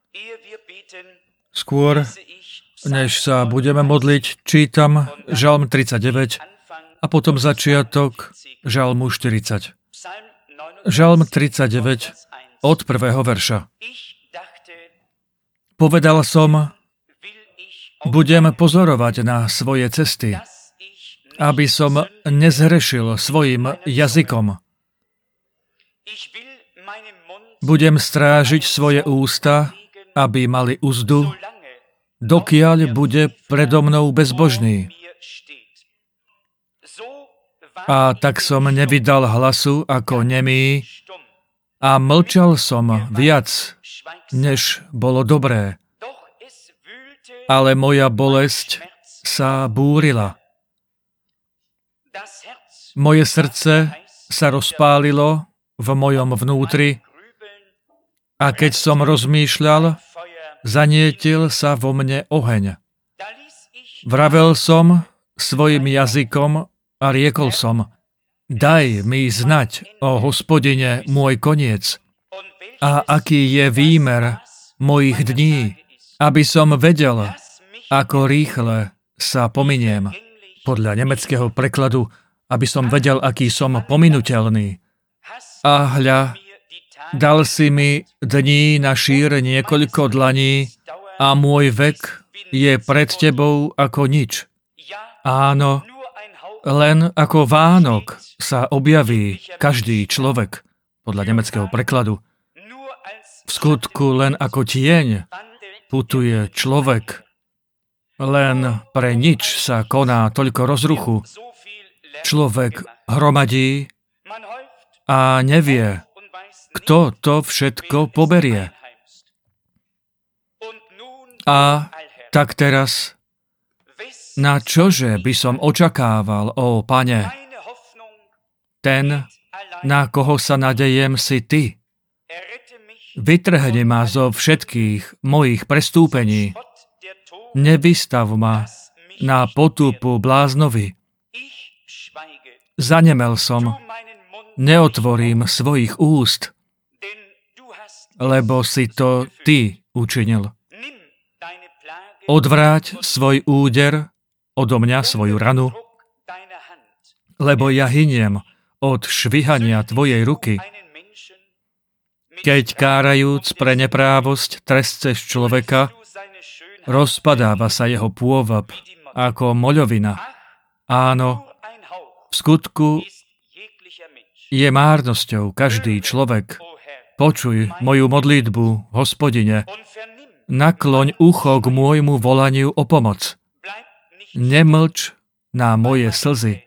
Skôr, než sa budeme modliť, čítam Žalm 39 a potom začiatok Žalmu 40. Žalm 39 od 1. verša. Povedal som, budem pozorovať na svoje cesty, aby som nezhrešil svojim jazykom. Budem strážiť svoje ústa, aby mali uzdu, dokiaľ bude predo mnou bezbožný. A tak som nevydal hlasu ako nemý a mlčal som viac, než bolo dobré. Ale moja bolesť sa búrila. Moje srdce sa rozpálilo v mojom vnútri a keď som rozmýšľal, zanietil sa vo mne oheň. Vravel som svojim jazykom a riekol som, daj mi znať o Hospodine môj koniec a aký je výmer mojich dní, aby som vedel, ako rýchle sa pominiem. Podľa nemeckého prekladu, aby som vedel, aký som pominuteľný. A hľa, dal si mi dní na šír niekoľko dlaní a môj vek je pred tebou ako nič. Áno, len ako Vánok sa objaví každý človek, podľa nemeckého prekladu. V skutku len ako tieň putuje človek. Len pre nič sa koná toľko rozruchu. Človek hromadí a nevie, kto to všetko poberie. A tak teraz, na čože by som očakával, ó Pane? Ten, na koho sa nadejem, si Ty. Vytrhni ma zo všetkých mojich prestúpení. Nevystav ma na potupu bláznovi. Zanemel som, neotvorím svojich úst, lebo si to Ty učinil. Odvráť svoj úder odo mňa, svoju ranu, lebo ja hyniem od švihania Tvojej ruky. Keď kárajúc pre neprávosť trestceš človeka, rozpadáva sa jeho pôvab ako moľovina. Áno, v skutku je márnosťou každý človek. Počuj moju modlitbu, Hospodine. Nakloň ucho k môjmu volaniu o pomoc. Nemlč na moje slzy.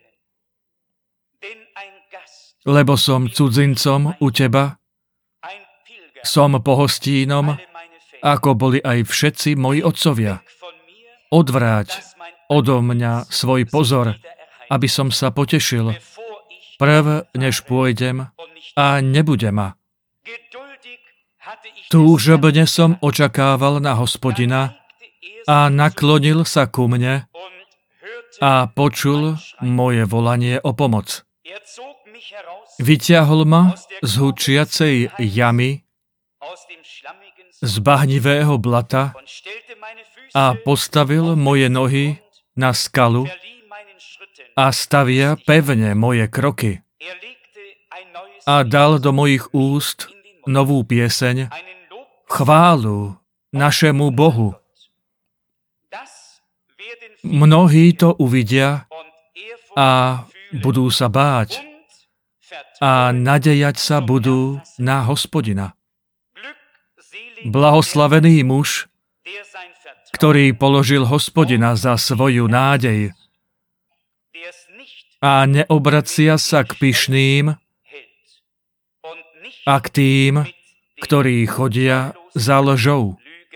Lebo som cudzincom u Teba, som pohostínom, ako boli aj všetci moji otcovia. Odvráť odo mňa svoj pozor, aby som sa potešil, prv než pôjdem a nebude ma. Túžobne som očakával na Hospodina a naklonil sa ku mne a počul moje volanie o pomoc. Vyťahol ma z hučiacej jamy, z bahnivého blata a postavil moje nohy na skalu a stavia pevne moje kroky. A dal do mojich úst novú pieseň, chválu našemu Bohu. Mnohí to uvidia a budú sa báť a nadejať sa budú na Hospodina. Blahoslavený muž, ktorý položil Hospodina za svoju nádej a neobracia sa k pyšným a k tým, ktorí chodia za lžou.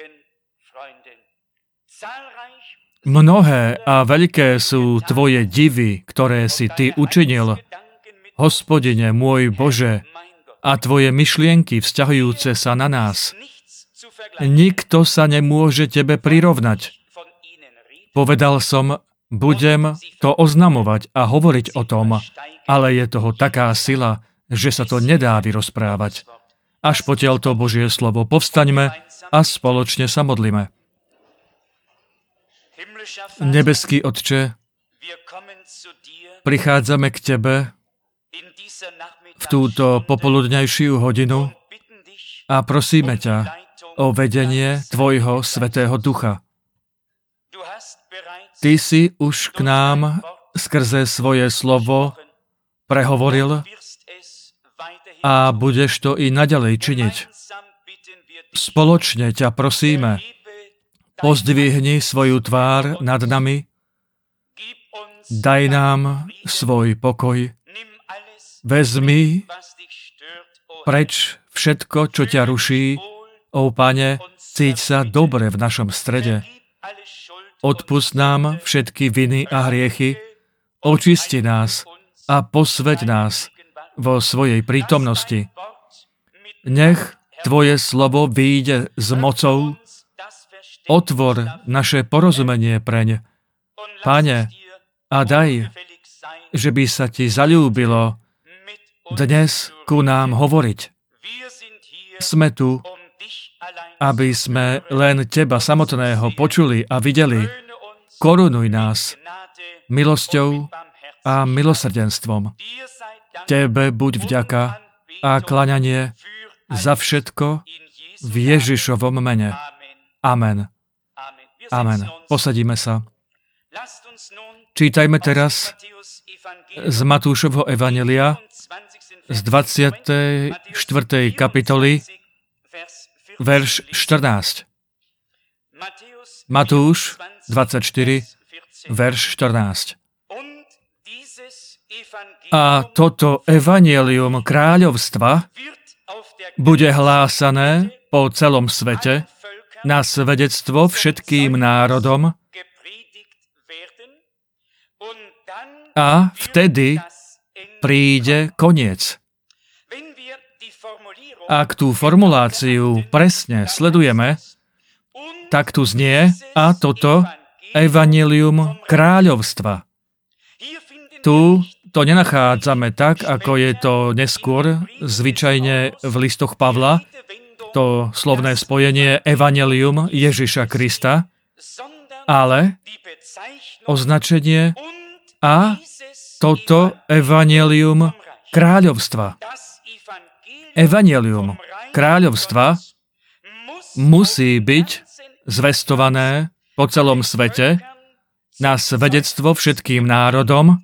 Mnohé a veľké sú Tvoje divy, ktoré si Ty učinil, Hospodine môj Bože, a Tvoje myšlienky vzťahujúce sa na nás. Nikto sa nemôže Tebe prirovnať. Povedal som, budem to oznamovať a hovoriť o tom, ale je toho taká sila, že sa to nedá vyrozprávať. Až potiaľ to Božie slovo, povstaňme a spoločne sa modlíme. Nebeský Otče, prichádzame k Tebe v túto popoludňajšiu hodinu a prosíme ťa o vedenie Tvojho Svätého Ducha. Ty si už k nám skrze svoje slovo prehovoril a budeš to i naďalej činiť. Spoločne ťa prosíme, pozdvihni svoju tvár nad nami, daj nám svoj pokoj, vezmi preč všetko, čo ťa ruší, ó Pane, cíť sa dobre v našom strede. Odpusť nám všetky viny a hriechy, očisti nás a posväť nás vo svojej prítomnosti. Nech Tvoje slovo vyjde s mocou, otvor naše porozumenie preň, Pane, a daj, že by sa Ti zaľúbilo dnes ku nám hovoriť. Sme tu, aby sme len Teba samotného počuli a videli. Korunuj nás milosťou a milosrdenstvom. Tebe buď vďaka a kláňanie za všetko v Ježišovom mene. Amen. Amen. Posadíme sa. Čítajme teraz z Matúšovho evanjelia z 24. kapitoly, verš 14. Matúš 24, verš 14. A toto evanjelium kráľovstva bude hlásané po celom svete na svedectvo všetkým národom a vtedy príde koniec. Ak tú formuláciu presne sledujeme, tak tu znie a toto evanjelium kráľovstva. Tu to nenachádzame tak, ako je to neskôr zvyčajne v listoch Pavla, to slovné spojenie evanjelium Ježiša Krista, ale označenie a toto evanjelium kráľovstva. Evanjelium kráľovstva musí byť zvestované po celom svete na svedectvo všetkým národom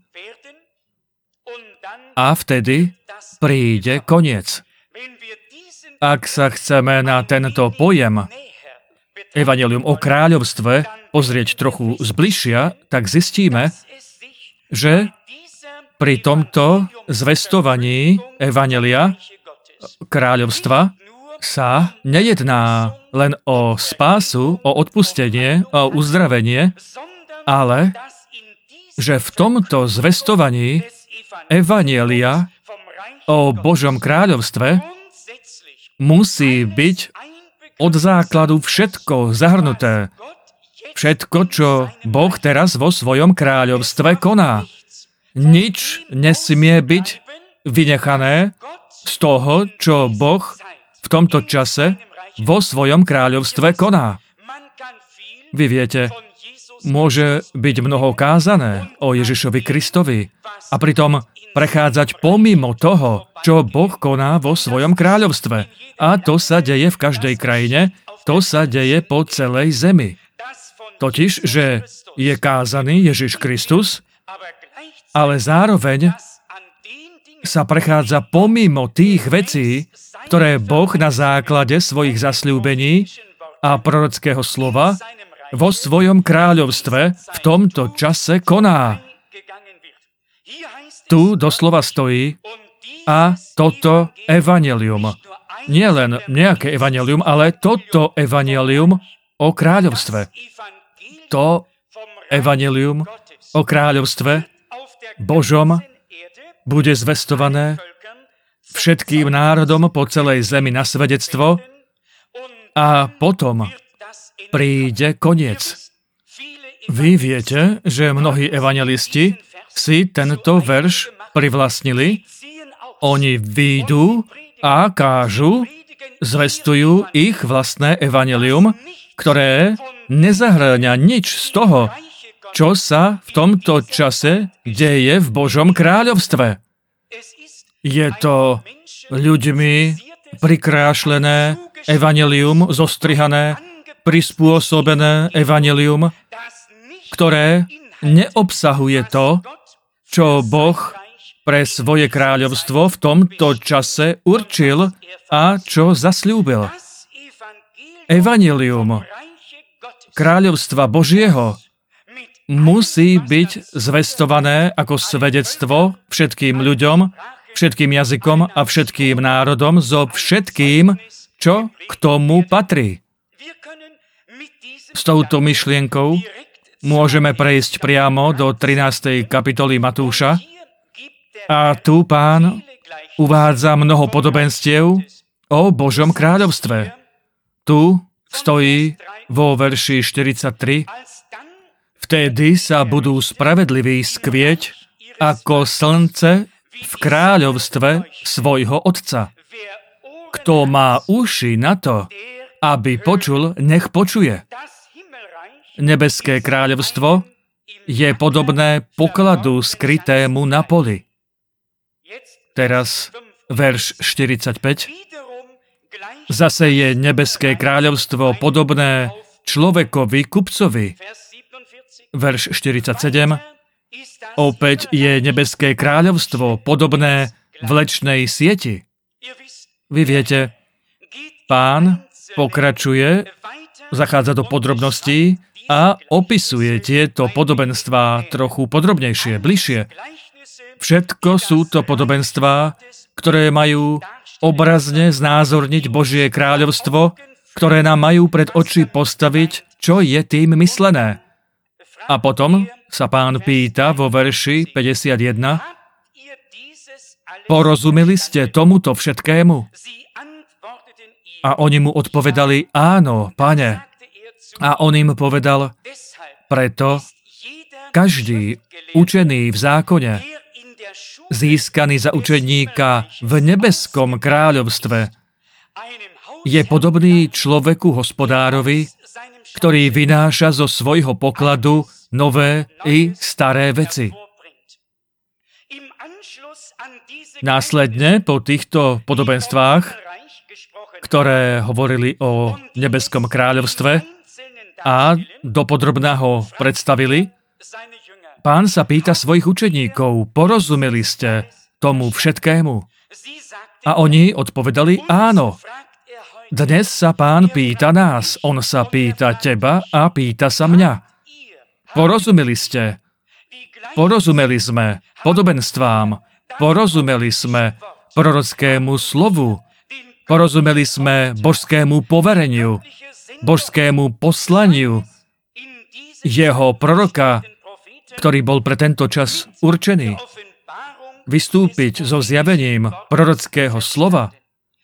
a vtedy príde koniec. Ak sa chceme na tento pojem evanjelium o kráľovstve pozrieť trochu zbližšia, tak zistíme, že pri tomto zvestovaní evanjelia kráľovstva sa nejedná len o spásu, o odpustenie, o uzdravenie, ale že v tomto zvestovaní evanjelia o Božom kráľovstve musí byť od základu všetko zahrnuté. Všetko, čo Boh teraz vo svojom kráľovstve koná. Nič nesmie byť vynechané z toho, čo Boh v tomto čase vo svojom kráľovstve koná. Vy viete, môže byť mnoho kázané o Ježišovi Kristovi a pritom prechádzať pomimo toho, čo Boh koná vo svojom kráľovstve. A to sa deje v každej krajine, to sa deje po celej zemi. Totiž, že je kázaný Ježiš Kristus, ale zároveň sa prechádza pomimo tých vecí, ktoré Boh na základe svojich zasľúbení a prorockého slova vo svojom kráľovstve v tomto čase koná. Tu doslova stojí a toto evanjelium. Nie len nejaké evanjelium, ale toto evanjelium o kráľovstve. To evanjelium o kráľovstve Božom bude zvestované všetkým národom po celej zemi na svedectvo a potom príde koniec. Vy viete, že mnohí evanjelisti si tento verš privlastnili. Oni výjdu a kážu zvestujú ich vlastné evanjelium, ktoré nezahŕňa nič z toho, čo sa v tomto čase deje v Božom kráľovstve. Je to ľuďmi prikrášlené evanjelium, zostrihané, prispôsobené evanjelium, ktoré neobsahuje to, čo Boh pre svoje kráľovstvo v tomto čase určil a čo zasľúbil. Evanjelium kráľovstva Božieho musí byť zvestované ako svedectvo všetkým ľuďom, všetkým jazykom a všetkým národom so všetkým, čo k tomu patrí. S touto myšlienkou môžeme prejsť priamo do 13. kapitoly Matúša a tu Pán uvádza mnoho podobenstiev o Božom kráľovstve. Tu stojí vo verši 43: Vtedy sa budú spravedliví skvieť ako slnce v kráľovstve svojho Otca. Kto má uši na to, aby počul, nech počuje. Nebeské kráľovstvo je podobné pokladu skrytému na poli. Teraz verš 45. Zase je nebeské kráľovstvo podobné človekovi kupcovi. Verš 47. Opäť je nebeské kráľovstvo podobné vlečnej sieti. Vy viete, Pán pokračuje, zachádza do podrobností a opisuje tieto podobenstvá trochu podrobnejšie, bližšie. Všetko sú to podobenstvá, ktoré majú obrazne znázorniť Božie kráľovstvo, ktoré nám majú pred oči postaviť, čo je tým myslené. A potom sa Pán pýta vo verši 51: Porozumeli ste tomuto všetkému? A oni mu odpovedali: Áno, Pane. A on im povedal: Preto každý učený v zákone, získaný za učeníka v nebeskom kráľovstve, je podobný človeku hospodárovi, ktorý vynáša zo svojho pokladu nové i staré veci. Následne po týchto podobenstvách, ktoré hovorili o nebeskom kráľovstve a dopodrobná ho predstavili, Pán sa pýta svojich učeníkov: Porozumeli ste tomu všetkému? A oni odpovedali: Áno. Dnes sa Pán pýta nás. On sa pýta teba a pýta sa mňa. Porozumeli ste? Porozumeli sme podobenstvám. Porozumeli sme prorockému slovu. Porozumeli sme božskému povereniu, božskému poslaniu jeho proroka, ktorý bol pre tento čas určený. Vystúpiť so zjavením prorockého slova.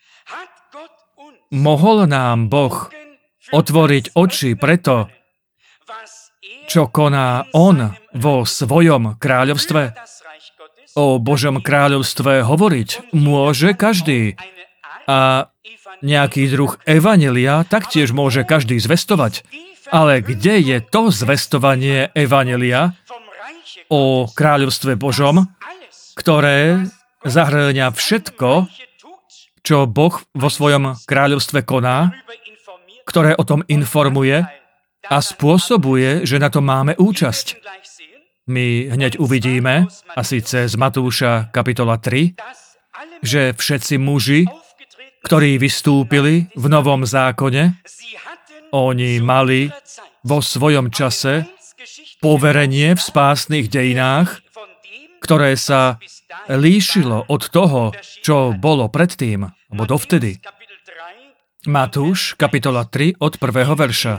Mohol nám Boh otvoriť oči preto, čo koná On vo svojom kráľovstve. O Božom kráľovstve hovoriť môže každý. A nejaký druh evanjelia taktiež môže každý zvestovať. Ale kde je to zvestovanie evanjelia o kráľovstve Božom, ktoré zahrňa všetko, čo Boh vo svojom kráľovstve koná, ktoré o tom informuje a spôsobuje, že na to máme účasť. My hneď uvidíme, a síce z Matúša kapitola 3, že všetci muži, ktorí vystúpili v Novom zákone, oni mali vo svojom čase poverenie v spásnych dejinách, ktoré sa líšilo od toho, čo bolo predtým, alebo dovtedy. Matúš, kapitola 3, od 1. verša.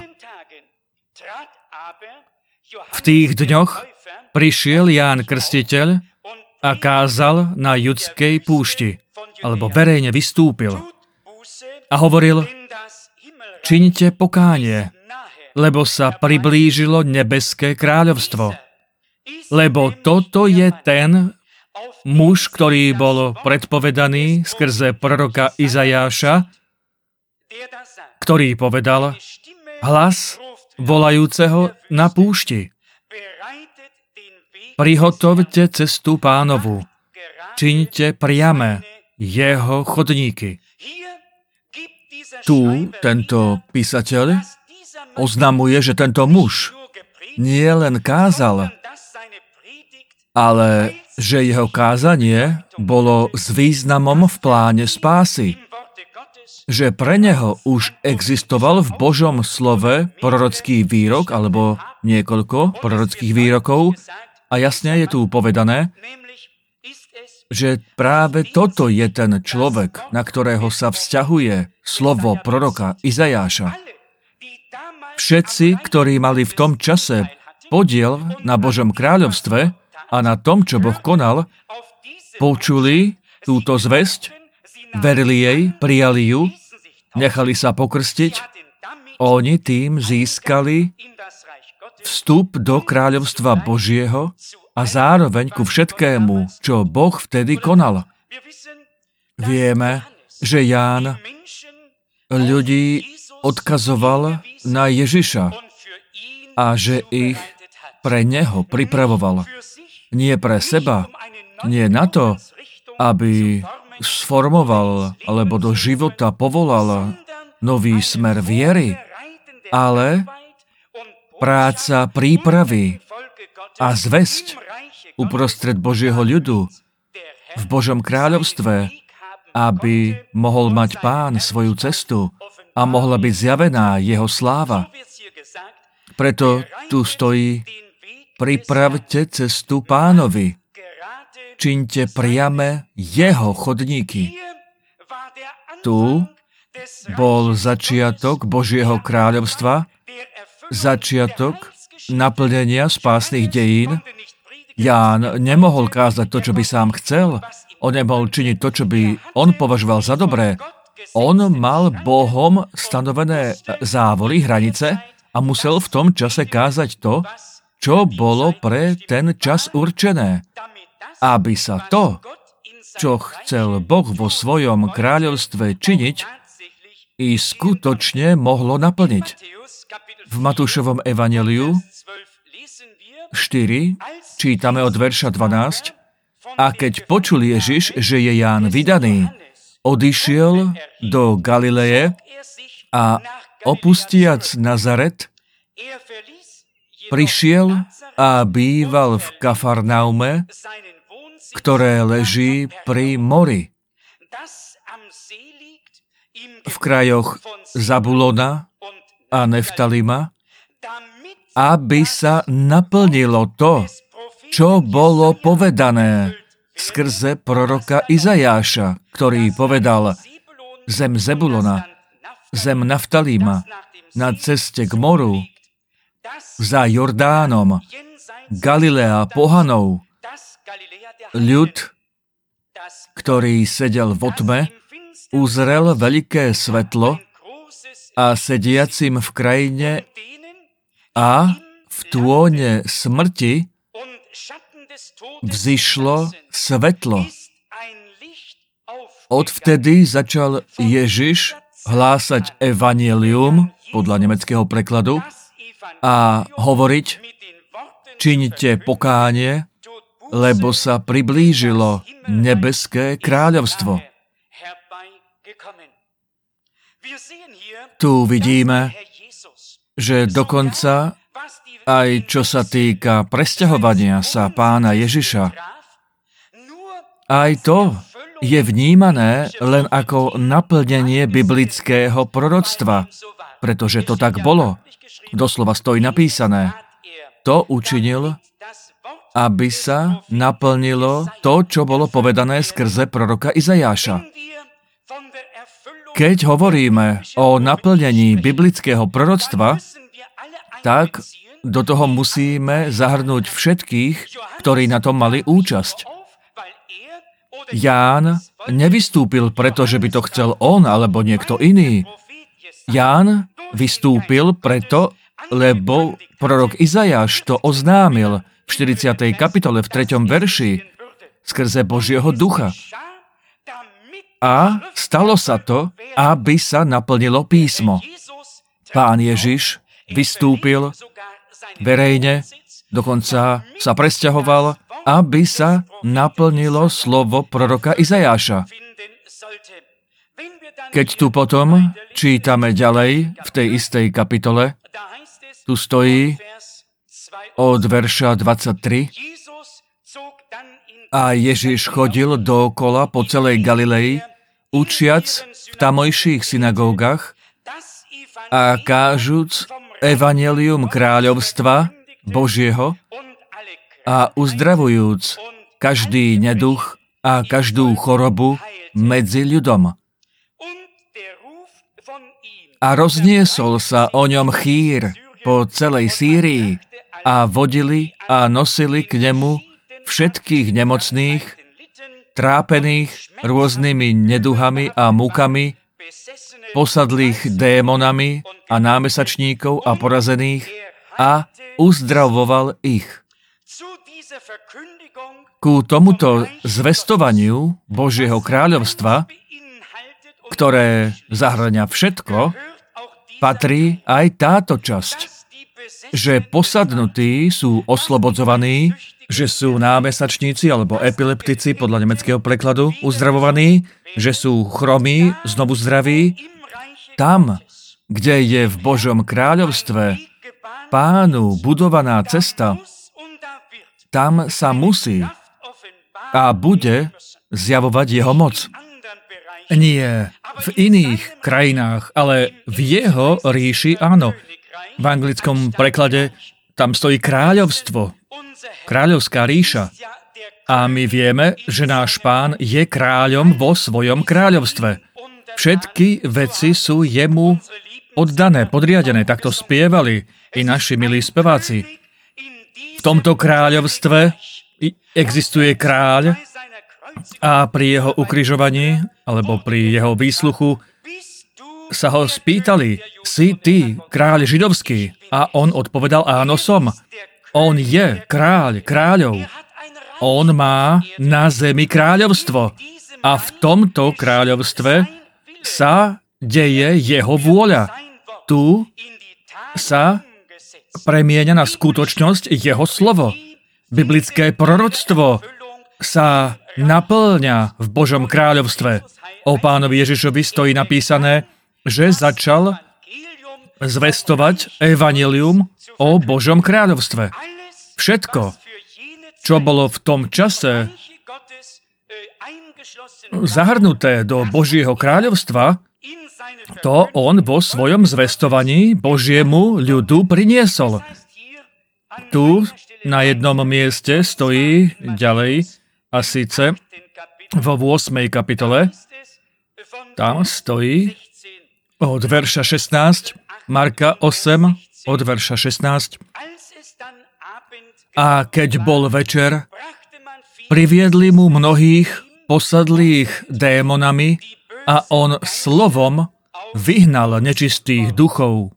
V tých dňoch prišiel Ján Krstiteľ a kázal na judskej púšti, alebo verejne vystúpil a hovoril: Čiňte pokánie, lebo sa priblížilo nebeské kráľovstvo. Lebo toto je ten muž, ktorý bol predpovedaný skrze proroka Izajáša, ktorý povedal: hlas volajúceho na púšti. Prihotovte cestu Pánovu, čiňte priame jeho chodníky. Tu tento písateľ oznamuje, že tento muž nie len kázal, ale že jeho kázanie bolo s významom v pláne spásy. Že pre neho už existoval v Božom slove prorocký výrok alebo niekoľko prorockých výrokov a jasne je tu povedané, že práve toto je ten človek, na ktorého sa vzťahuje slovo proroka Izajáša. Všetci, ktorí mali v tom čase podiel na Božom kráľovstve a na tom, čo Boh konal, počuli túto zvesť, verili jej, prijali ju, nechali sa pokrstiť, oni tým získali vstup do kráľovstva Božieho a zároveň ku všetkému, čo Boh vtedy konal. Vieme, že Ján ľudí odkazoval na Ježiša a že ich pre neho pripravoval. Nie pre seba, nie na to, aby sformoval alebo do života povolal nový smer viery, ale práca prípravy a zvesť uprostred Božieho ľudu v Božom kráľovstve, aby mohol mať Pán svoju cestu a mohla byť zjavená jeho sláva. Preto tu stojí: pripravte cestu Pánovi, čiňte priame jeho chodníky. Tu bol začiatok Božieho kráľovstva, začiatok naplnenia spásnych dejín. Ján nemohol kázať to, čo by sám chcel. On nemohol činiť to, čo by on považoval za dobré. On mal Bohom stanovené závory, hranice a musel v tom čase kázať to, čo bolo pre ten čas určené. Aby sa to, čo chcel Boh vo svojom kráľovstve činiť, i skutočne mohlo naplniť. V Matúšovom evanjeliu 4 čítame od verša 12: a keď počul Ježiš, že je Ján vydaný, odišiel do Galileje a opustiac Nazaret, prišiel a býval v Kafarnaume, ktoré leží pri mori, v krajoch Zabulona a Neftalima, aby sa naplnilo to, čo bolo povedané skrze proroka Izajáša, ktorý povedal: zem Zebulona, zem Naftalíma, na ceste k moru, za Jordánom, Galilea pohanov, ľud, ktorý sedel vo tme, uzrel veľké svetlo a sediacim v krajine a v tône smrti vzišlo svetlo. Odvtedy začal Ježiš hlásať evanjelium, podľa nemeckého prekladu, a hovoriť: čiňte pokánie, lebo sa priblížilo nebeské kráľovstvo. Tu vidíme, že dokonca aj čo sa týka presťahovania sa Pána Ježiša, aj to je vnímané len ako naplnenie biblického proroctva, pretože to tak bolo. Doslova stojí napísané: to učinil, aby sa naplnilo to, čo bolo povedané skrze proroka Izajáša. Keď hovoríme o naplnení biblického proroctva, tak do toho musíme zahrnúť všetkých, ktorí na tom mali účasť. Ján nevystúpil preto, že by to chcel on alebo niekto iný. Ján vystúpil preto, lebo prorok Izajáš to oznámil v 40. kapitole v 3. verši skrze Božieho ducha. A stalo sa to, aby sa naplnilo písmo. Pán Ježiš vystúpil verejne, dokonca sa presťahoval, aby sa naplnilo slovo proroka Izajáša. Keď tu potom čítame ďalej v tej istej kapitole, tu stojí od verša 23, a Ježiš chodil dookola po celej Galilei, učiac v tamojších synagógach a kážuc evanjelium kráľovstva Božieho a uzdravujúc každý neduch a každú chorobu medzi ľudom. A rozniesol sa o ňom chýr po celej Sýrii a vodili a nosili k nemu všetkých nemocných, trápených rôznymi neduhami a múkami, posadlých démonami a námesačníkov a porazených a uzdravoval ich. Ku tomuto zvestovaniu Božieho kráľovstva, ktoré zahŕňa všetko, patrí aj táto časť, že posadnutí sú oslobodzovaní, že sú námesačníci alebo epileptici podľa nemeckého prekladu uzdravovaní, že sú chromí znovu zdraví. Tam, kde je v Božom kráľovstve Pánu budovaná cesta, tam sa musí a bude zjavovať jeho moc. Nie v iných krajinách, ale v jeho ríši áno. V anglickom preklade tam stojí kráľovstvo, kráľovská ríša. A my vieme, že náš Pán je kráľom vo svojom kráľovstve. Všetky veci sú jemu oddané, podriadené. Takto spievali i naši milí speváci. V tomto kráľovstve existuje kráľ a pri jeho ukrižovaní alebo pri jeho výsluchu sa ho spýtali, si ty kráľ židovský? A on odpovedal, áno som. On je kráľ kráľov. On má na zemi kráľovstvo. A v tomto kráľovstve sa deje jeho vôľa. Tu sa premieňa na skutočnosť jeho slovo. Biblické proroctvo sa naplňa v Božom kráľovstve. O Pánovi Ježišovi stojí napísané, že začal zvestovať evanjelium o Božom kráľovstve. Všetko, čo bolo v tom čase zahrnuté do Božieho kráľovstva, to on vo svojom zvestovaní Božiemu ľudu priniesol. Tu na jednom mieste stojí ďalej, a síce vo 8. kapitole, tam stojí od verša 16, Marka 8, od verša 16. A keď bol večer, priviedli mu mnohých posadlých démonami a on slovom vyhnal nečistých duchov.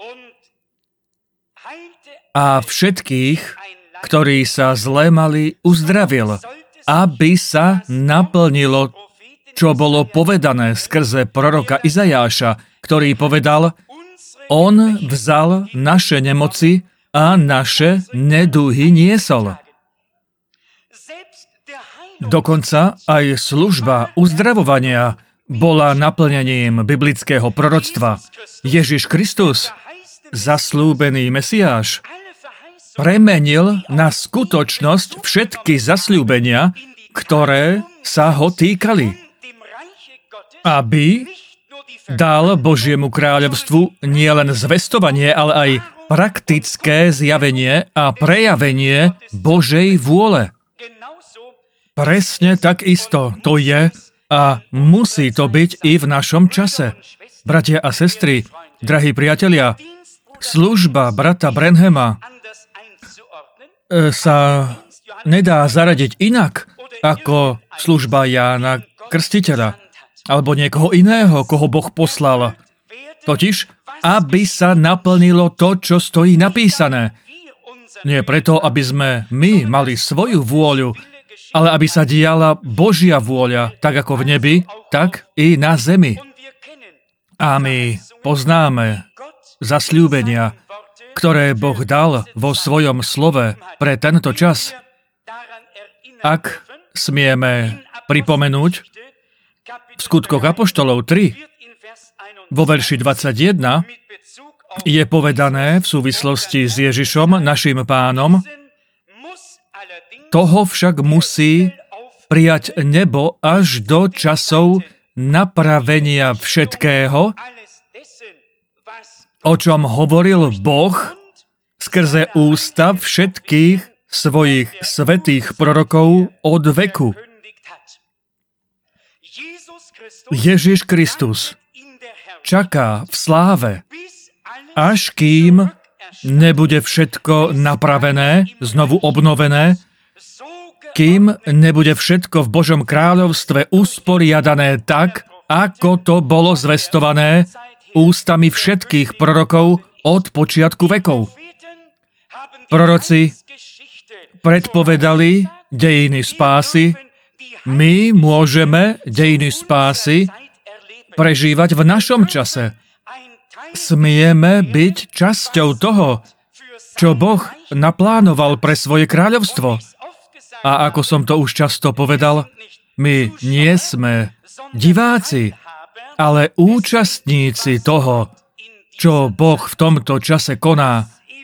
A všetkých, ktorí sa zle mali, uzdravil, aby sa naplnilo, čo bolo povedané skrze proroka Izajáša, ktorý povedal, on vzal naše nemoci a naše neduhy niesol. Dokonca aj služba uzdravovania bola naplnením biblického proroctva. Ježiš Kristus, zasľúbený Mesiáš, premenil na skutočnosť všetky zasľúbenia, ktoré sa ho týkali, aby dal Božiemu kráľovstvu nielen zvestovanie, ale aj praktické zjavenie a prejavenie Božej vôle. Presne tak isto to je a musí to byť i v našom čase. Bratia a sestry, drahí priatelia, služba brata Branhama sa nedá zaradiť inak ako služba Jána Krstiteľa alebo niekoho iného, koho Boh poslal. Totiž, aby sa naplnilo to, čo stojí napísané. Nie preto, aby sme my mali svoju vôľu, ale aby sa diala Božia vôľa, tak ako v nebi, tak i na zemi. A my poznáme zasľúbenia, ktoré Boh dal vo svojom slove pre tento čas. Ak smieme pripomenúť v Skutkoch apoštolov 3, vo verši 21, je povedané v súvislosti s Ježišom, našim pánom, toho však musí prijať nebo až do časov napravenia všetkého, o čom hovoril Boh skrze ústa všetkých svojich svätých prorokov od veku. Ježiš Kristus čaká v sláve, až kým nebude všetko napravené, znovu obnovené, kým nebude všetko v Božom kráľovstve usporiadané tak, ako to bolo zvestované ústami všetkých prorokov od počiatku vekov. Proroci predpovedali dejiny spásy, my môžeme dejiny spásy prežívať v našom čase. Smieme byť časťou toho, čo Boh naplánoval pre svoje kráľovstvo. A ako som to už často povedal, my nie sme diváci, ale účastníci toho, čo Boh v tomto čase koná.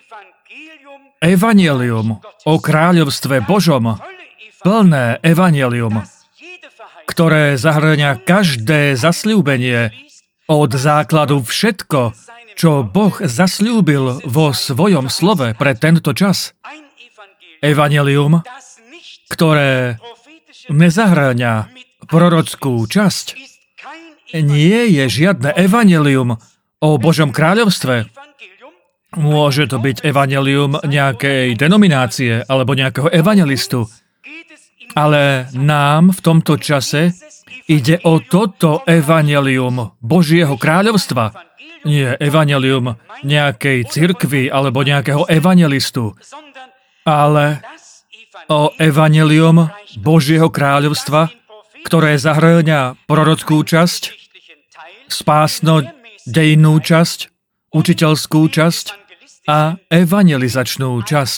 Evanjelium o kráľovstve Božom, plné evanjelium, ktoré zahŕňa každé zasľúbenie od základu všetko, čo Boh zasľúbil vo svojom slove pre tento čas. Evanjelium, ktoré nezahŕňa prorockú časť, nie je žiadne evanjelium o Božom kráľovstve. Môže to byť evanjelium nejakej denominácie alebo nejakého evanjelistu. Ale nám v tomto čase ide o toto evanjelium Božieho kráľovstva. Nie evanjelium nejakej cirkvi alebo nejakého evanjelistu, ale o evanjelium Božieho kráľovstva, ktoré zahŕňa prorockú časť, spásno-dejnú časť, učiteľskú časť a evanjelizačnú časť.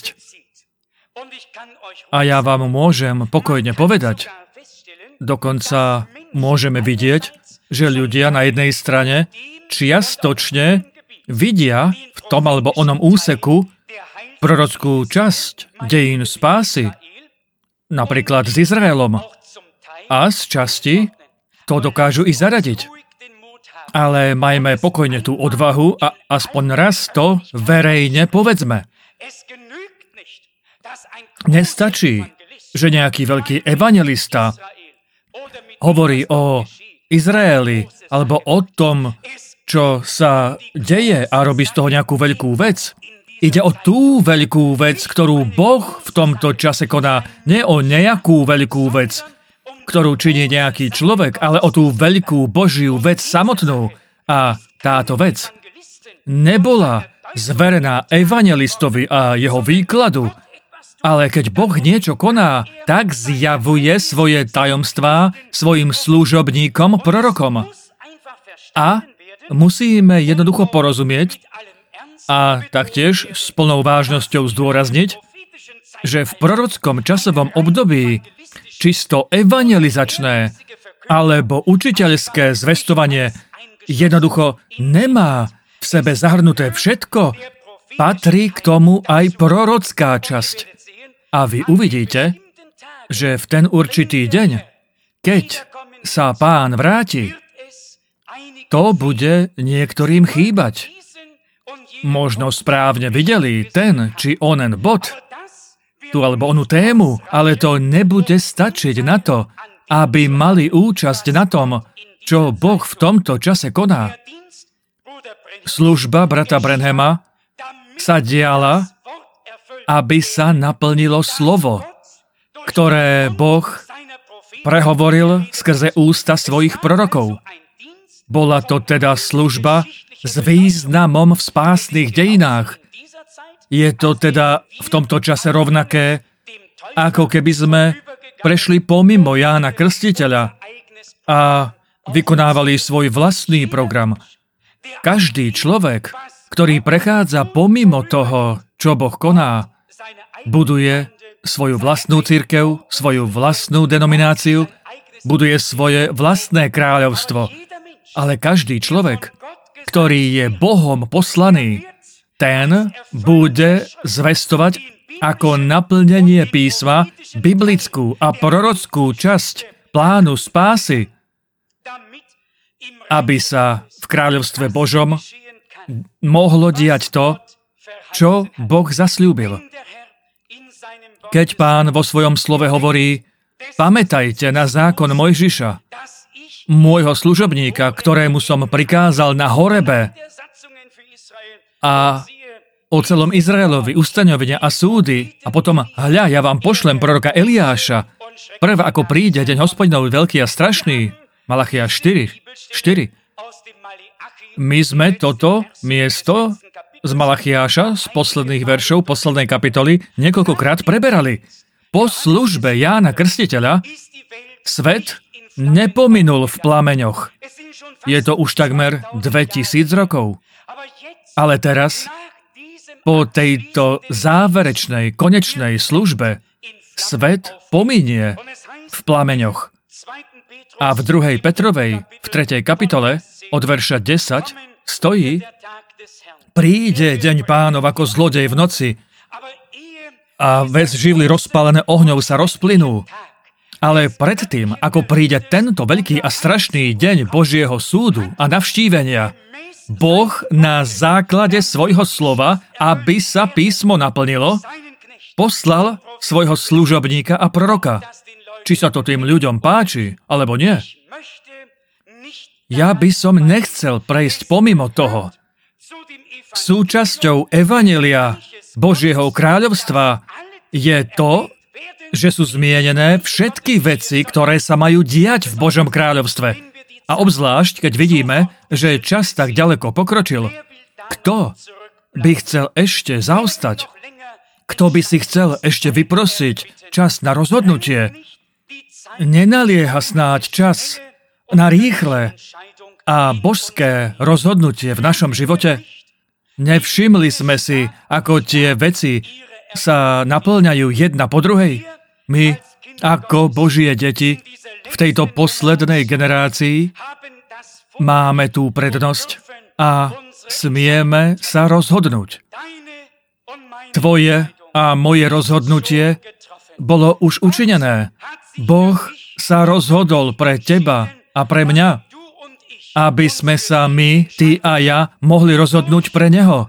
A ja vám môžem pokojne povedať, dokonca môžeme vidieť, že ľudia na jednej strane čiastočne vidia v tom alebo onom úseku prorockú časť dejín spásy, napríklad s Izraelom. A z časti to dokážu i zaradiť. Ale majme pokojne tú odvahu a aspoň raz to verejne povedzme. Nestačí, že nejaký veľký evanjelista hovorí o Izraeli alebo o tom, čo sa deje a robí z toho nejakú veľkú vec. Ide o tú veľkú vec, ktorú Boh v tomto čase koná. Nie o nejakú veľkú vec, ktorú činí nejaký človek, ale o tú veľkú Božiu vec samotnú. A táto vec nebola zverená evanjelistovi a jeho výkladu, ale keď Boh niečo koná, tak zjavuje svoje tajomstvá svojim služobníkom, prorokom. A musíme jednoducho porozumieť a taktiež s plnou vážnosťou zdôrazniť, že v prorockom časovom období čisto evanjelizačné alebo učiteľské zvestovanie jednoducho nemá v sebe zahrnuté všetko, patrí k tomu aj prorocká časť. A vy uvidíte, že v ten určitý deň, keď sa Pán vráti, to bude niektorým chýbať. Možno správne videli ten či onen bod, tú alebo onú tému, ale to nebude stačiť na to, aby mali účasť na tom, čo Boh v tomto čase koná. Služba brata Branhama sa diala, aby sa naplnilo slovo, ktoré Boh prehovoril skrze ústa svojich prorokov. Bola to teda služba s významom v spásnych dejinách. Je to teda v tomto čase rovnaké, ako keby sme prešli pomimo Jána Krstiteľa a vykonávali svoj vlastný program. Každý človek, ktorý prechádza pomimo toho, čo Boh koná, buduje svoju vlastnú cirkev, svoju vlastnú denomináciu, buduje svoje vlastné kráľovstvo. Ale každý človek, ktorý je Bohom poslaný, ten bude zvestovať ako naplnenie písma biblickú a prorockú časť plánu spásy, aby sa v kráľovstve Božom mohlo diať to, čo Boh zasľúbil. Keď Pán vo svojom slove hovorí: pamätajte na zákon Mojžiša, môjho služobníka, ktorému som prikázal na Horebe, a o celom Izraelovi ustanovenia a súdy, a potom hľa, ja vám pošlem proroka Eliáša, prv ako príde deň Hospodinov veľký a strašný, Malachia 4. My sme toto miesto z Malachiáša, z posledných veršov, poslednej kapitoly, niekoľkokrát preberali. Po službe Jána Krstiteľa svet nepominul v plameňoch. Je to už takmer 2000 rokov. Ale teraz, po tejto záverečnej, konečnej službe, svet pominie v plameňoch. A v 2. Petrovej, v 3. kapitole, od verša 10, stojí: príde deň Pánov ako zlodej v noci a ves živly rozpálené ohňou sa rozplynú. Ale predtým, ako príde tento veľký a strašný deň Božieho súdu a navštívenia, Boh na základe svojho slova, aby sa písmo naplnilo, poslal svojho služobníka a proroka. Či sa to tým ľuďom páči, alebo nie. Ja by som nechcel prejsť pomimo toho. Súčasťou evanjelia Božieho kráľovstva je to, že sú zmienené všetky veci, ktoré sa majú diať v Božom kráľovstve. A obzvlášť, keď vidíme, že čas tak ďaleko pokročil, kto by chcel ešte zaostať? Kto by si chcel ešte vyprosiť čas na rozhodnutie? Nenalieha snáď čas na rýchle a božské rozhodnutie v našom živote? Nevšimli sme si, ako tie veci sa naplňajú jedna po druhej? My, ako Božie deti, v tejto poslednej generácii máme tú prednosť a smieme sa rozhodnúť. Tvoje a moje rozhodnutie bolo už učinené. Boh sa rozhodol pre teba a pre mňa, aby sme sa my, ty a ja, mohli rozhodnúť pre Neho.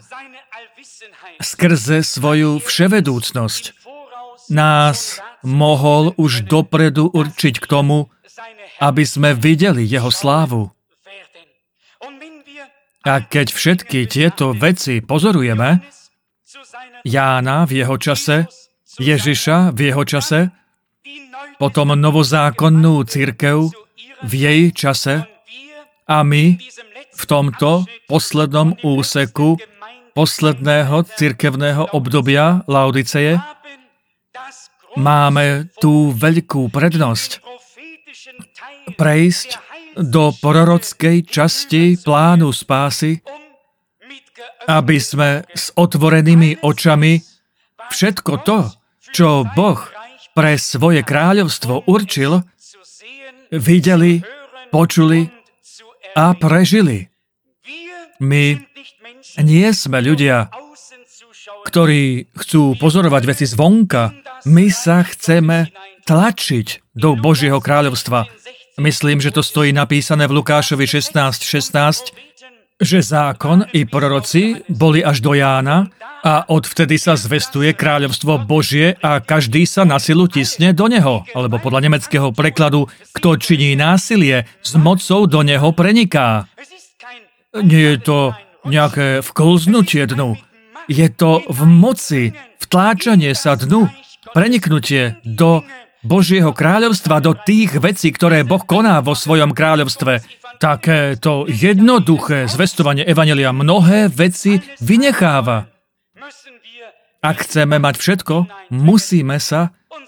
Skrze svoju vševedúcnosť nás mohol už dopredu určiť k tomu, aby sme videli Jeho slávu. A keď všetky tieto veci pozorujeme, Jána v jeho čase, Ježiša v jeho čase, potom novozákonnú cirkev v jej čase a my v tomto poslednom úseku posledného cirkevného obdobia Laodiceje máme tú veľkú prednosť prejsť do prorockej časti plánu spásy, aby sme s otvorenými očami všetko to, čo Boh pre svoje kráľovstvo určil, videli, počuli a prežili. My nie sme ľudia, ktorí chcú pozorovať veci zvonka. My sa chceme tlačiť do Božieho kráľovstva. Myslím, že to stojí napísané v Lukášovi 16:16, že zákon i proroci boli až do Jána a odvtedy sa zvestuje kráľovstvo Božie a každý sa na silu tisne do neho. Alebo podľa nemeckého prekladu, kto činí násilie, s mocou do neho preniká. Nie je to nejaké vklznutie dnu. Je to v moci, vtláčanie sa dnu, preniknutie do Božieho kráľovstva, do tých vecí, ktoré Boh koná vo svojom kráľovstve. Takéto jednoduché zvestovanie evanjelia mnohé veci vynecháva. Ak chceme mať všetko, musíme sa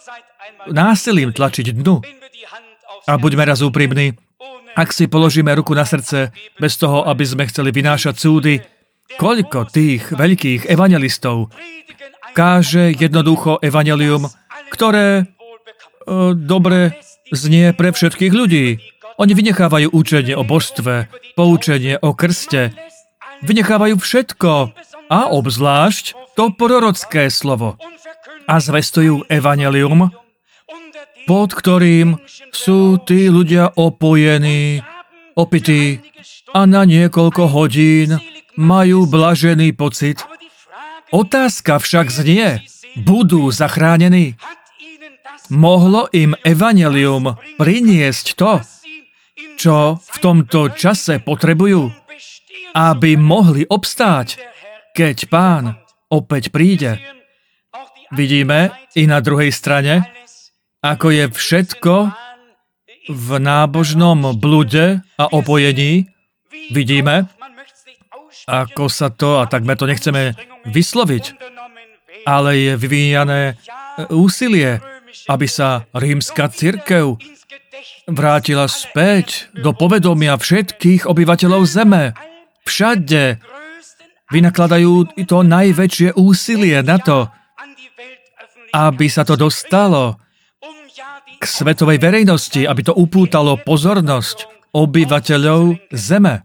násilím tlačiť dnu. A buďme raz úprimní, ak si položíme ruku na srdce, bez toho, aby sme chceli vynášať súdy, koľko tých veľkých evangelistov káže jednoducho evanjelium, ktoré dobre znie pre všetkých ľudí. Oni vynechávajú učenie o božstve, poučenie o krste, vynechávajú všetko a obzvlášť to prorocké slovo a zvestujú evanjelium, pod ktorým sú tí ľudia opojení, opití a na niekoľko hodín majú blažený pocit. Otázka však znie, budú zachránení? Mohlo im evanjelium priniesť to, čo v tomto čase potrebujú, aby mohli obstáť, keď Pán opäť príde? Vidíme i na druhej strane, ako je všetko v nábožnom blude a opojení. Vidíme, ako sa to, a takmer to nechceme vysloviť, ale je vyvíjané úsilie, aby sa rímska cirkev vrátila späť do povedomia všetkých obyvateľov zeme. Všade vynakladajú to najväčšie úsilie na to, aby sa to dostalo k svetovej verejnosti, aby to upútalo pozornosť obyvateľov zeme.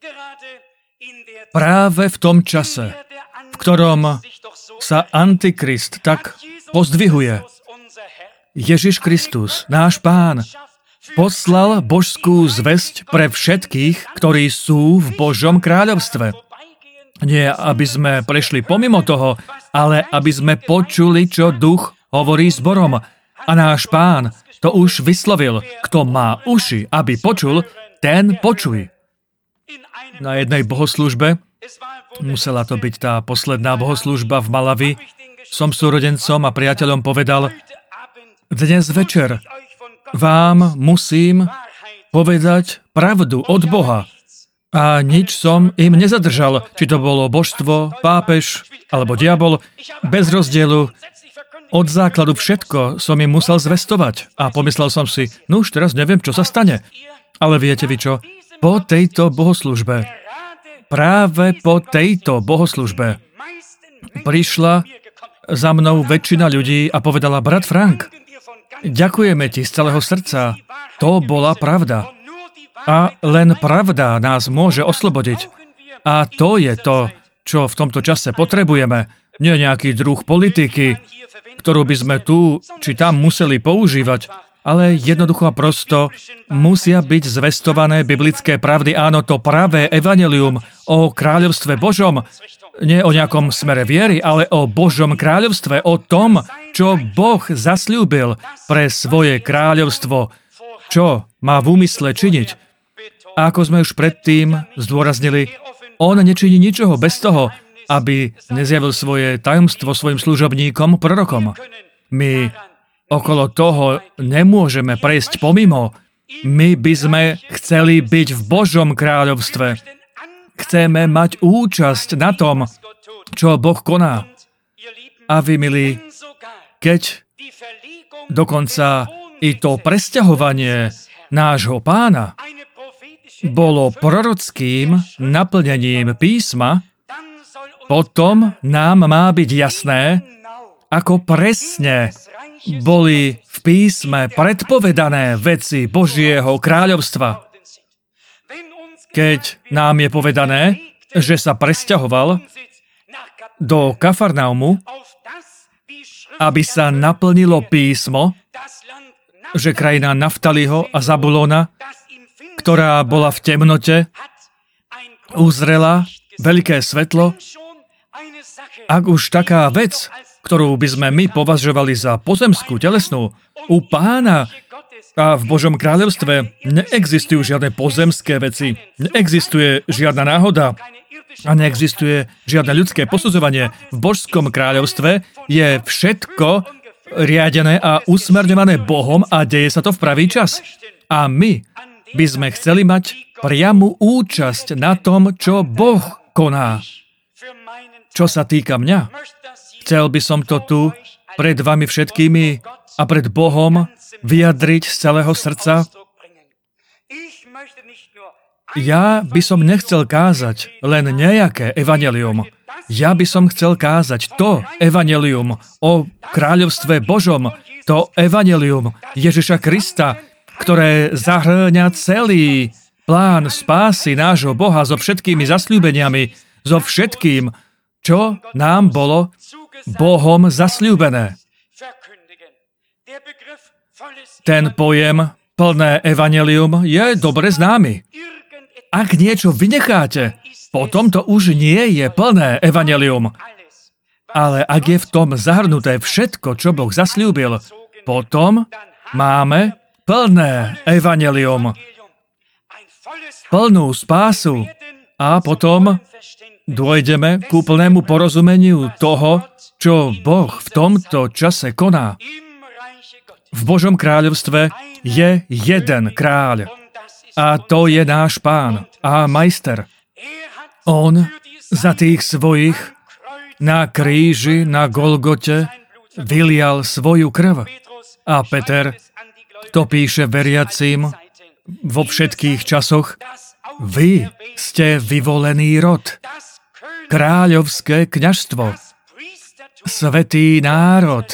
Práve v tom čase, v ktorom sa Antikrist tak pozdvihuje, Ježiš Kristus, náš Pán, poslal božskú zvesť pre všetkých, ktorí sú v Božom kráľovstve. Nie, aby sme prešli pomimo toho, ale aby sme počuli, čo Duch hovorí zborom. A náš Pán to už vyslovil. Kto má uši, aby počul, ten počuj. Na jednej bohoslúžbe, musela to byť tá posledná bohoslúžba v Malawi, som súrodencom a priateľom povedal, dnes večer vám musím povedať pravdu od Boha. A nič som im nezadržal, či to bolo božstvo, pápež alebo diabol, bez rozdielu. Od základu všetko som im musel zvestovať. A pomyslel som si, no už teraz neviem, čo sa stane. Ale viete vy čo? Po tejto bohoslužbe, práve po tejto bohoslužbe, prišla za mnou väčšina ľudí a povedala, brat Frank, ďakujeme ti z celého srdca. To bola pravda. A len pravda nás môže oslobodiť. A to je to, čo v tomto čase potrebujeme. Nie nejaký druh politiky, ktorú by sme tu či tam museli používať, ale jednoducho a prosto musia byť zvestované biblické pravdy. Áno, to pravé evanjelium o kráľovstve Božom, nie o nejakom smere viery, ale o Božom kráľovstve, o tom, čo Boh zasľúbil pre svoje kráľovstvo, čo má v úmysle činiť. A ako sme už predtým zdôraznili, on nečiní ničoho bez toho, aby nezjavil svoje tajomstvo svojim služobníkom, prorokom. My okolo toho nemôžeme prejsť pomimo. My by sme chceli byť v Božom kráľovstve. Chceme mať účasť na tom, čo Boh koná. A vy, milí, keď dokonca i to presťahovanie nášho Pána bolo prorockým naplnením písma, potom nám má byť jasné, ako presne boli v písme predpovedané veci Božieho kráľovstva. Keď nám je povedané, že sa presťahoval do Kafarnaumu, aby sa naplnilo písmo, že krajina Naftaliho a Zabulona, ktorá bola v temnote, uzrela veľké svetlo. Ak už taká vec, ktorú by sme my považovali za pozemskú, telesnú, u Pána a v Božom kráľovstve neexistujú žiadne pozemské veci, neexistuje žiadna náhoda a neexistuje žiadne ľudské posudzovanie. V Božskom kráľovstve je všetko riadené a usmerňované Bohom a deje sa to v pravý čas. A my by sme chceli mať priamu účasť na tom, čo Boh koná. Čo sa týka mňa, chcel by som to tu pred vami všetkými a pred Bohom vyjadriť z celého srdca. Ja by som nechcel kázať len nejaké evanjelium. Ja by som chcel kázať to evanjelium o kráľovstve Božom, to evanjelium Ježiša Krista, ktoré zahrňa celý plán spásy nášho Boha so všetkými zasľúbeniami, so všetkým, čo nám bolo Bohom zasľúbené. Ten pojem plné evanjelium je dobre známy. Ak niečo vynecháte, potom to už nie je plné evanjelium. Ale ak je v tom zahrnuté všetko, čo Boh zasľúbil, potom máme plné evanjelium. Plnú spásu. A potom dôjdeme k úplnému porozumeniu toho, čo Boh v tomto čase koná. V Božom kráľovstve je jeden kráľ. A to je náš Pán a majster. On za tých svojich na kríži, na Golgote vylial svoju krv. A Peter to píše veriacím vo všetkých časoch. Vy ste vyvolený rod, kráľovské kňazstvo, svätý národ,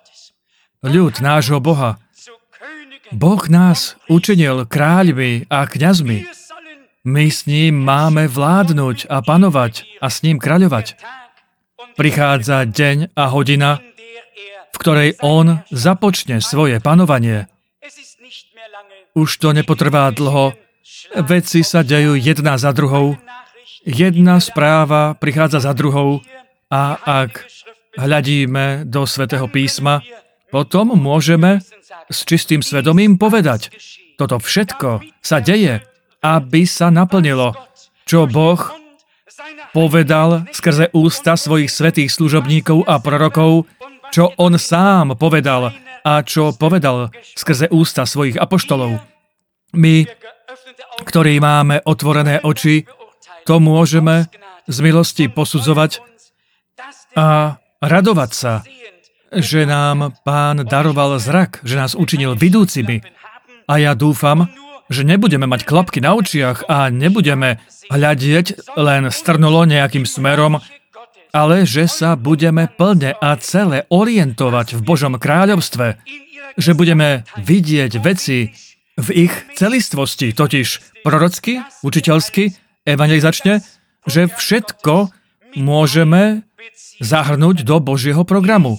ľud nášho Boha. Boh nás učinil kráľmi a kňazmi. My s ním máme vládnuť a panovať a s ním kráľovať. Prichádza deň a hodina, v ktorej on započne svoje panovanie. Už to nepotrvá dlho. Veci sa dejú jedna za druhou. Jedna správa prichádza za druhou a ak hľadíme do Svätého písma, potom môžeme s čistým svedomím povedať, toto všetko sa deje, aby sa naplnilo, čo Boh povedal skrze ústa svojich svätých služobníkov a prorokov, čo on sám povedal a čo povedal skrze ústa svojich apoštolov. My, ktorí máme otvorené oči, to môžeme z milosti posudzovať a radovať sa, že nám Pán daroval zrak, že nás učinil vidúcimi. A ja dúfam, že nebudeme mať klapky na očiach a nebudeme hľadieť len strnulo nejakým smerom, ale že sa budeme plne a celé orientovať v Božom kráľovstve, že budeme vidieť veci v ich celistvosti, totiž prorocky, učiteľsky, evangelizačne, že všetko môžeme zahrnúť do Božieho programu.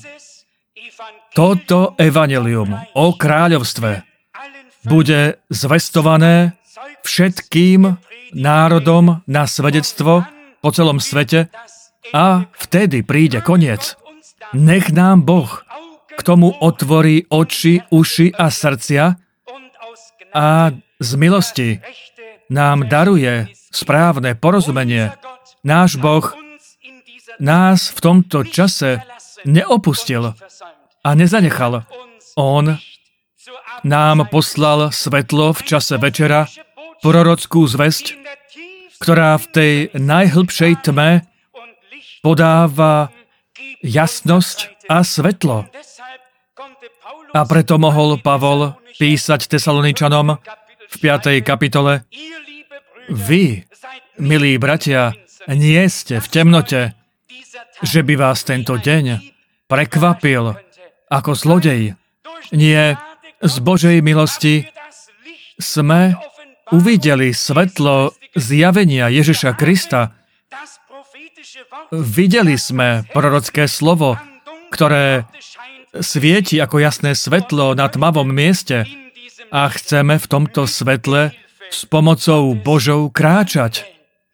Toto evanjelium o kráľovstve bude zvestované všetkým národom na svedectvo po celom svete a vtedy príde koniec. Nech nám Boh k tomu otvorí oči, uši a srdcia a z milosti nám daruje správne porozumenie. Náš Boh nás v tomto čase neopustil a nezanechal. On nám poslal svetlo v čase večera, prorockú zvesť, ktorá v tej najhlbšej tme podáva jasnosť a svetlo. A preto mohol Pavol písať Tesaloničanom v 5. kapitole: Vy, milí bratia, nie ste v temnote, že by vás tento deň prekvapil ako zlodej. Nie, z Božej milosti sme uvideli svetlo zjavenia Ježiša Krista. Videli sme prorocké slovo, ktoré svieti ako jasné svetlo na tmavom mieste a chceme v tomto svetle s pomocou Božou kráčať.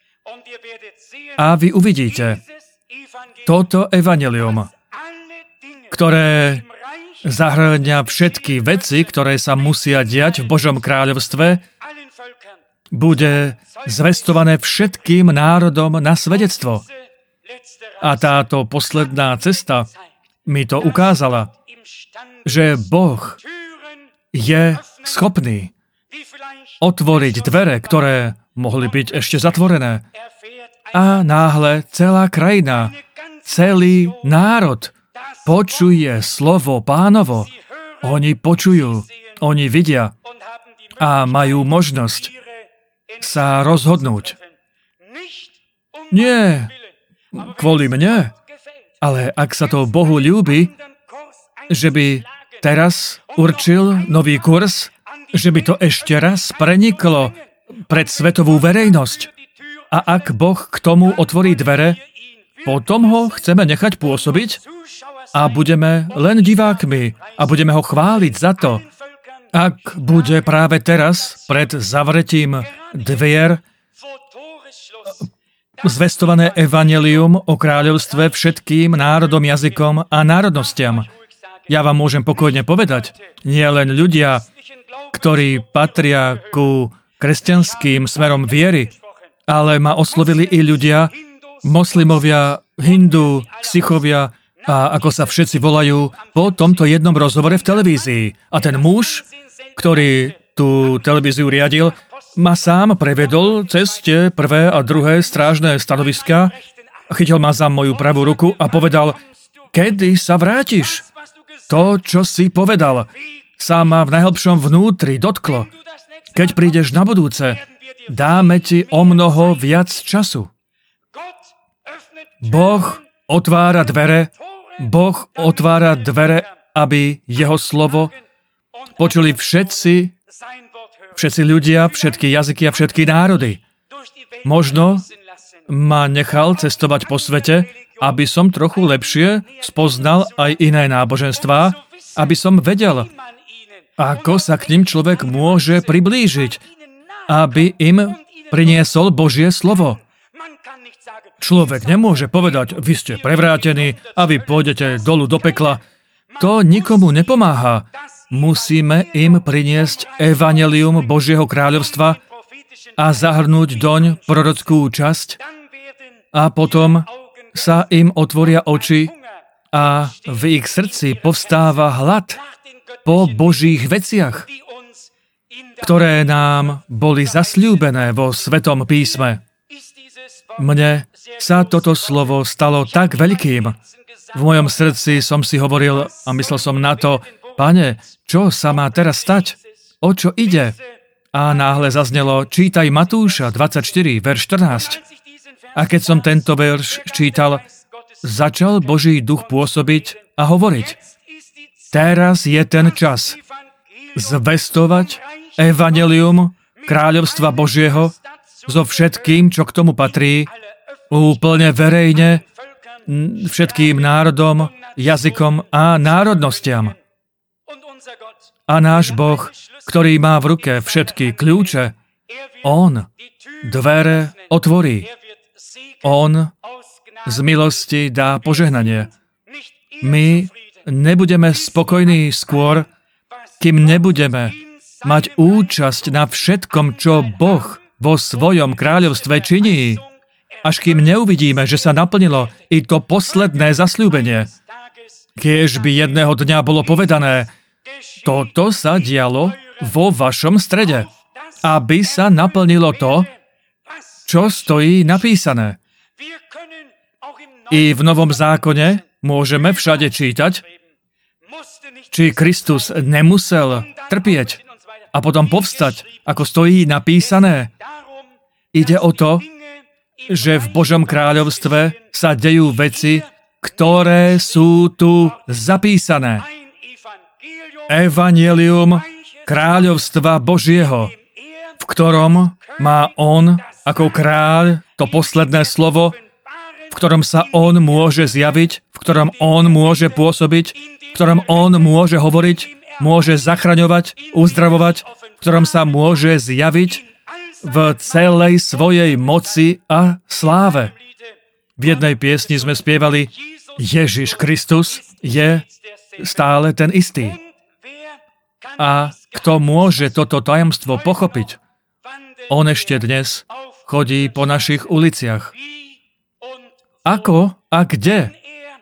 A vy uvidíte toto evanjelium, ktoré zahrňa všetky veci, ktoré sa musia diať v Božom kráľovstve, bude zvestované všetkým národom na svedectvo. A táto posledná cesta mi to ukázala, že Boh je schopný otvoriť dvere, ktoré mohli byť ešte zatvorené. A náhle celá krajina, celý národ počuje slovo Pánovo. Oni počujú, oni vidia a majú možnosť sa rozhodnúť. Nie kvôli mne, ale ak sa to Bohu ľúbi, že by teraz určil nový kurz, že by to ešte raz preniklo pred svetovú verejnosť. A ak Boh k tomu otvorí dvere, potom ho chceme nechať pôsobiť a budeme len divákmi a budeme ho chváliť za to. Ak bude práve teraz pred zavretím dvier zvestované evanjelium o kráľovstve všetkým národom, jazykom a národnostiam. Ja vám môžem pokojne povedať, nie len ľudia, ktorí patria ku kresťanským smerom viery, ale ma oslovili i ľudia, moslimovia, hindu, sichovia a ako sa všetci volajú po tomto jednom rozhovore v televízii. A ten muž, ktorý tú televíziu riadil, ma sám prevedol cez tie prvé a druhé strážne stanoviská, chytil ma za moju pravú ruku a povedal, kedy sa vrátiš? To, čo si povedal, sa ma v najhlbšom vnútri dotklo. Keď prídeš na budúce, dáme ti o mnoho viac času. Boh otvára dvere, aby jeho slovo počuli všetci ľudia, všetky jazyky a všetky národy. Možno ma nechal cestovať po svete, aby som trochu lepšie spoznal aj iné náboženstvá, aby som vedel, ako sa k nim človek môže priblížiť, aby im priniesol Božie slovo. Človek nemôže povedať, vy ste prevrátení a vy pôjdete dolu do pekla. To nikomu nepomáha. Musíme im priniesť evanjelium Božieho kráľovstva a zahrnúť doň prorockú časť a potom sa im otvoria oči a v ich srdci povstáva hlad po Božích veciach, ktoré nám boli zasľúbené vo Svetom písme. Mne sa toto slovo stalo tak veľkým. V mojom srdci som si hovoril a myslel som na to, Pane, čo sa má teraz stať? O čo ide? A náhle zaznelo, čítaj Matúša 24, verš 14. A keď som tento verš čítal, začal Boží duch pôsobiť a hovoriť. Teraz je ten čas zvestovať evanjelium kráľovstva Božieho so všetkým, čo k tomu patrí, úplne verejne, všetkým národom, jazykom a národnostiam. A náš Boh, ktorý má v ruke všetky kľúče, on dvere otvorí. On z milosti dá požehnanie. My nebudeme spokojní skôr, kým nebudeme mať účasť na všetkom, čo Boh vo svojom kráľovstve činí, až kým neuvidíme, že sa naplnilo i to posledné zasľúbenie. Kiež by jedného dňa bolo povedané, toto sa dialo vo vašom strede, aby sa naplnilo to, čo stojí napísané. I v Novom zákone môžeme všade čítať, či Kristus nemusel trpieť a potom povstať, ako stojí napísané. Ide o to, že v Božom kráľovstve sa dejú veci, ktoré sú tu zapísané. Evanjelium kráľovstva Božieho, v ktorom má on ako kráľ to posledné slovo, v ktorom sa on môže zjaviť, v ktorom on môže pôsobiť, v ktorom on môže hovoriť, môže zachraňovať, uzdravovať, v ktorom sa môže zjaviť v celej svojej moci a sláve. V jednej piesni sme spievali Ježiš Kristus je stále ten istý. A kto môže toto tajomstvo pochopiť? On ešte dnes chodí po našich uliciach. Ako a kde?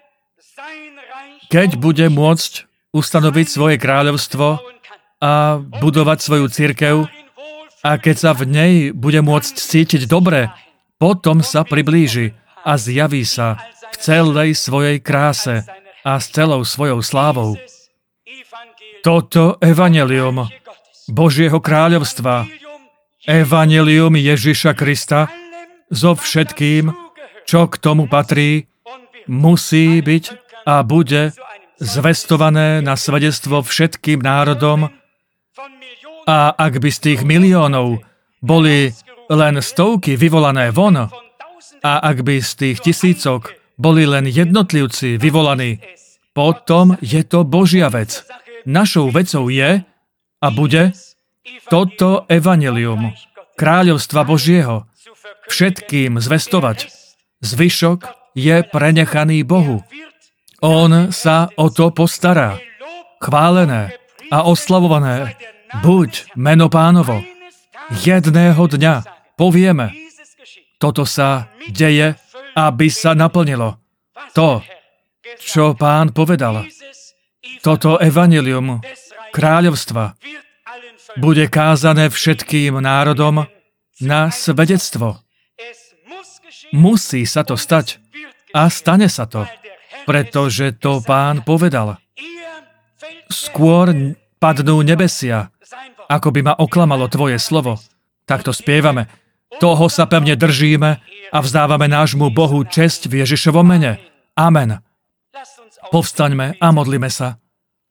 Keď bude môcť ustanoviť svoje kráľovstvo a budovať svoju cirkev a keď sa v nej bude môcť cítiť dobre, potom sa priblíži a zjaví sa v celej svojej kráse a s celou svojou slávou. Toto evanjelium Božieho kráľovstva, evanjelium Ježiša Krista so všetkým, čo k tomu patrí, musí byť a bude zvestované na svedectvo všetkým národom. A ak by z tých miliónov boli len stovky vyvolané von, a ak by z tých tisícok boli len jednotlivci vyvolaní, potom je to Božia vec. Našou vecou je a bude toto evanjelium kráľovstva Božieho všetkým zvestovať. Zvyšok je prenechaný Bohu. On sa o to postará. Chválené a oslavované buď meno Pánovo. Jedného dňa povieme, toto sa deje, aby sa naplnilo. To, čo Pán povedal, toto evanjelium kráľovstva bude kázané všetkým národom na svedectvo. Musí sa to stať a stane sa to, pretože to Pán povedal. Skôr padnú nebesia, ako by ma oklamalo tvoje slovo. Takto spievame. Toho sa pevne držíme a vzdávame nášmu Bohu česť v Ježišovom mene. Amen. Povstaňme a modlíme sa.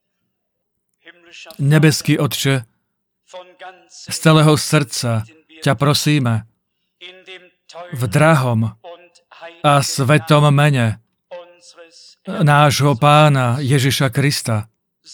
Nebeský Otče, z celého srdca ťa prosíme v drahom a svetom mene nášho Pána Ježiša Krista.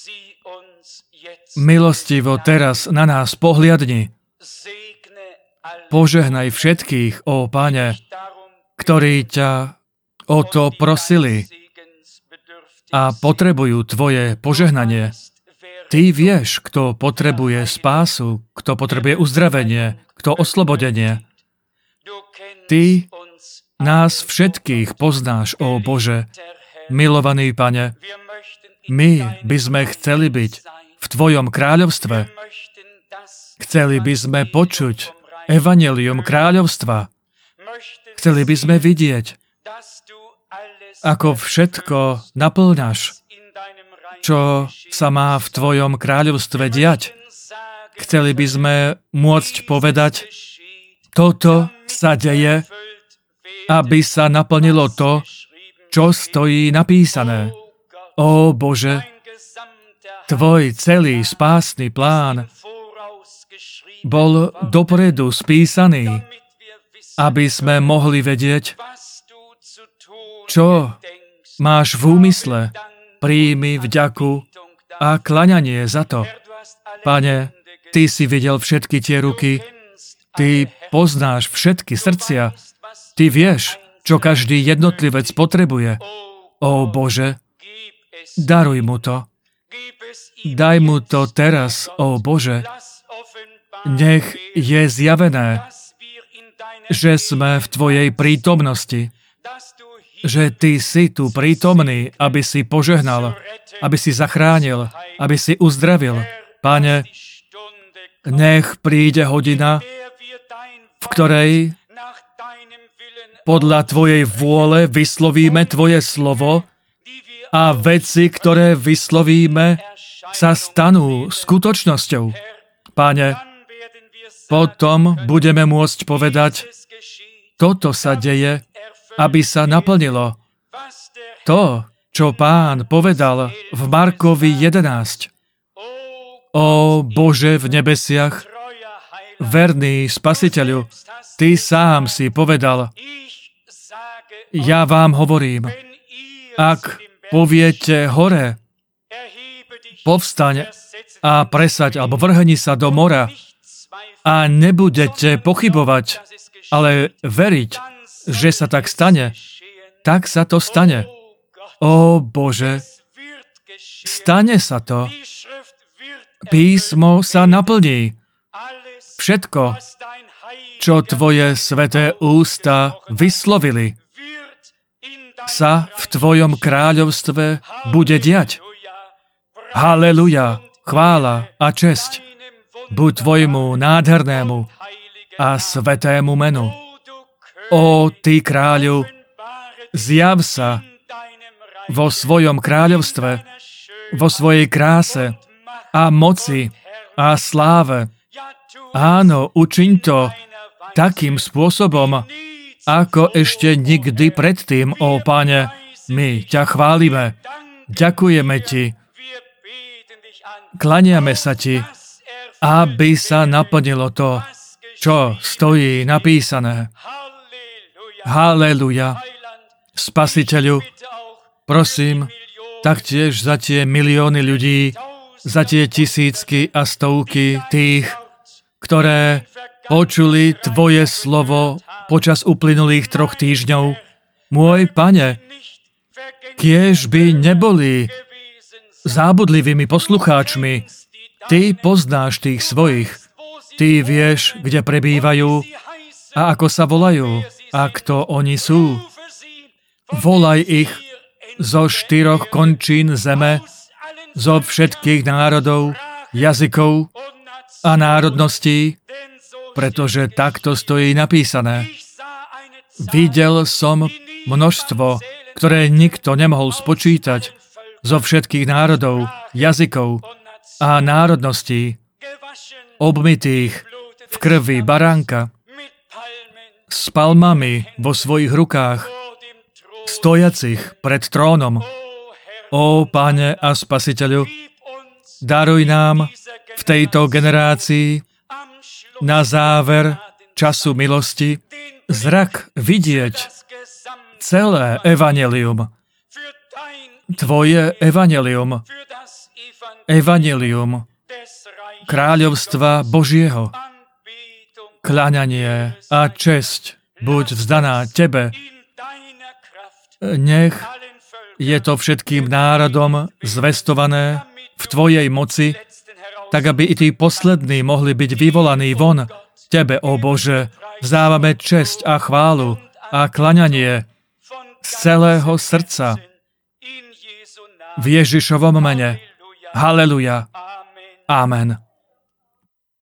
Milostivo teraz na nás pohliadni. Požehnaj všetkých, ó Pane, ktorí ťa o to prosili a potrebujú tvoje požehnanie. Ty vieš, kto potrebuje spásu, kto potrebuje uzdravenie, kto oslobodenie. Ty nás všetkých poznáš, ó Bože, milovaný Pane. My by sme chceli byť v Tvojom kráľovstve. Chceli by sme počuť evanjelium kráľovstva. Chceli by sme vidieť, ako všetko naplňaš, čo sa má v Tvojom kráľovstve diať. Chceli by sme môcť povedať, toto sa deje, aby sa naplnilo to, čo stojí napísané. Ó Bože, Tvoj celý spásny plán bol dopredu spísaný, aby sme mohli vedieť, čo máš v úmysle. Príjmi vďaku a klaňanie za to. Pane, Ty si videl všetky tie ruky, Ty poznáš všetky srdcia, Ty vieš, čo každý jednotlivec potrebuje. Ó Bože, daruj mu to. Daj mu to teraz, ó Bože. Nech je zjavené, že sme v Tvojej prítomnosti, že Ty si tu prítomný, aby si požehnal, aby si zachránil, aby si uzdravil. Pane, nech príde hodina, v ktorej podľa Tvojej vôle vyslovíme Tvoje slovo a veci, ktoré vyslovíme, sa stanú skutočnosťou. Pane, potom budeme môcť povedať, toto sa deje, aby sa naplnilo. To, čo Pán povedal v Markovi 11. Ó Bože v nebesiach, verný Spasiteľu, Ty sám si povedal, ja vám hovorím, ak poviete hore, povstaň a presaď, alebo vrhni sa do mora a nebudete pochybovať, ale veriť, že sa tak stane, tak sa to stane. Ó Bože, stane sa to. Písmo sa naplní. Všetko, čo Tvoje sveté ústa vyslovili, sa v Tvojom kráľovstve bude diať. Haleluja, chvála a česť buď Tvojmu nádhernému a svetému menu. Ó Ty kráľu, zjav sa vo svojom kráľovstve, vo svojej kráse a moci a sláve. Áno, učiň to takým spôsobom, ako ešte nikdy predtým, ó Pane. My ťa chválime, ďakujeme ti, klaniame sa ti, aby sa naplnilo to, čo stojí napísané. Halleluja. Spasiteľu, prosím, taktiež za tie milióny ľudí, za tie tisícky a stovky tých, ktoré počuli Tvoje slovo počas uplynulých 3 týždňov. Môj Pane, kiež by neboli zábudlivými poslucháčmi. Ty poznáš tých svojich. Ty vieš, kde prebývajú a ako sa volajú a kto oni sú. Volaj ich zo 4 končín zeme, zo všetkých národov, jazykov a národností, pretože takto stojí napísané. Videl som množstvo, ktoré nikto nemohol spočítať, zo všetkých národov, jazykov a národností, obmytých v krvi baránka, s palmami vo svojich rukách, stojacich pred trónom. Ó Pane a Spasiteľu, daruj nám v tejto generácii na záver času milosti zrak vidieť celé evanjelium. Tvoje evanjelium. Evanjelium kráľovstva Božieho. Kľaňanie a česť buď vzdaná Tebe. Nech je to všetkým národom zvestované v Tvojej moci, tak aby i tí poslední mohli byť vyvolaní von. Tebe, ó Bože, vzdávame česť a chválu a kľaňanie z celého srdca v Ježišovom mene. Halleluja. Amen.